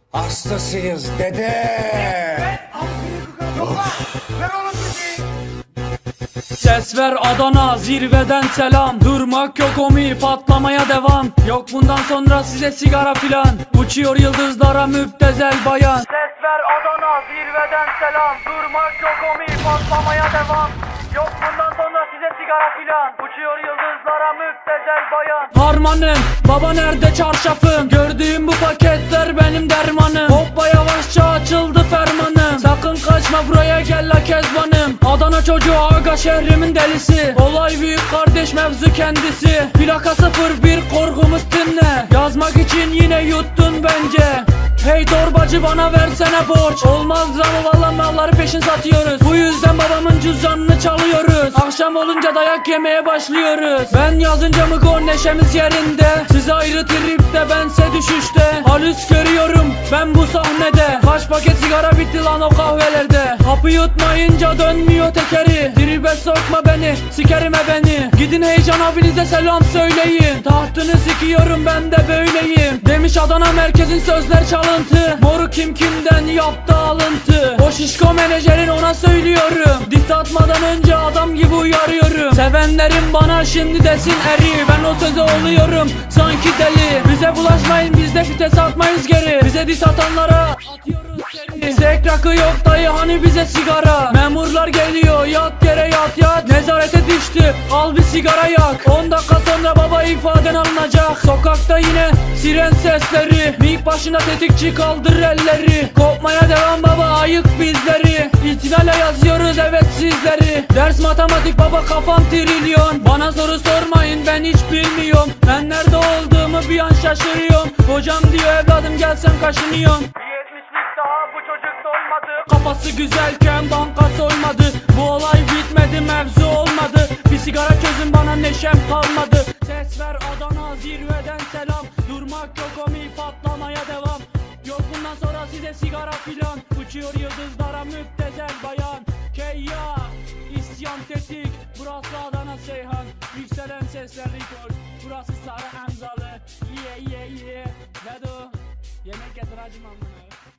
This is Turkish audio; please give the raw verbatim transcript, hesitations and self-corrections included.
Hastasıyız dede. Ses ver Adana, zirveden selam. Durmak yok omi, patlamaya devam. Yok bundan sonra size sigara filan. Uçuyor yıldızlara müptezel bayan. Ses ver Adana, zirveden selam. Durmak yok omi, patlamaya devam. Yok bundan sonra size sigara filan. Uçuyor yıldızlara müptezel bayan. Harmanım, baba nerede çarşafım? Gördüğüm bu paketler benim dermanım. Hoppa yavaşça açıldı fermanım. Sakın kaçma buraya gel la kezbanım. Adana çocuğu aga şehrimin delisi. Olay büyük kardeş mevzu kendisi. Plaka sıfır bir korkumuz dinle. Yazmak için yine yuttun bence. Hey torbacı bana versene borç. Olmaz ama valla malları peşin satıyoruz. Bu yüzden babamın cüzdanını çalıyoruz. Akşam olunca dayak yemeye başlıyoruz. Ben yazınca mı gol neşemiz yerinde. Siz ayrı tripte bense düşüşte. Halüs görüyorum ben bu sahnede. Kaç paket sigara bitti lan o kahvelerde. Hapı yutmayınca dönmüyor tekeri. Tribe sokma beni, sikerime beni. Gidin Heyecan abinize selam söyleyin. Tahtını sikiyorum ben de böyleyim. Demiş Adana merkezin sözler çalıntı. Moru kim kimden yaptı alıntı. O şişko menajerin ona söylüyorum. Diss atmadan önce adam gibi uyarıyorum. Sevenlerim bana şimdi desin eri. Ben o söze oluyorum sanki deli. Bize bulaşmayın biz de vites atmayız geri. Bize diss atanlara atıyoruz seri. Sek rakı yok dayı hani bize sigara. Memurlar geliyor yat yere yat yat. Nezarete düştü al bir sigara yak. on dakika sonra baba ifaden alınacak. Sokakta yine siren sesleri. Mik başına tetikçi kaldır elleri. Kopmaya devam baba ayık bizleri. İtinale yazıyoruz evet sizleri. Ders matematik baba kafam trilyon. Bana soru sormayın ben hiç bilmiyorum. Ben nerede olduğumu bir an şaşırıyorum. Hocam diyor evladım gel sen kaşınıyorsun. yetmişlik daha bu çocuk dolmadı. Kafası güzelken banka soymadı. Bu olay bitmedi mevzu olmadı. Bir sigara çözün bana neşem kalmadı. Ses ver Adana zirveden selam. Durmak yok omi patlamaya devam. Yok bundan sonra size sigara filan. Uçuyor yıldızlara müptezel bayan. Keyya isyan tetik. Burası Adana Seyhan. Yükselen sesler record. Burası Sarı Emzalı. Yeah yeah yeah. Vedo yemek getir hacım amına.